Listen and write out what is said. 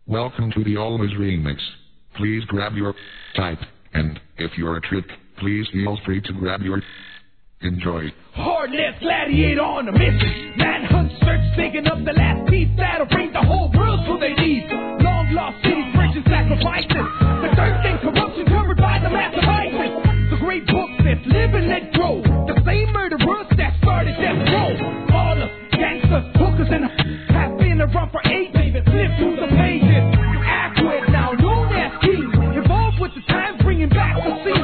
Welcome to the Always Remix. Please grab your type, and if you're a trick, please feel free to grab your... Enjoy. Hard-left gladiator on a mission. Manhunt search, digging up the last piece that'll bring the whole world to their knees. Long-lost cities, bridges, sacrifices. The thirst and corruption covered by the massive ISIS. The great book that's live and let grow. The same murderers that started death row. All the gangsters, hookers, and have been around for ages. Live through the pages. Accurate now, known as kings. Involved with the times, bringing back the scene.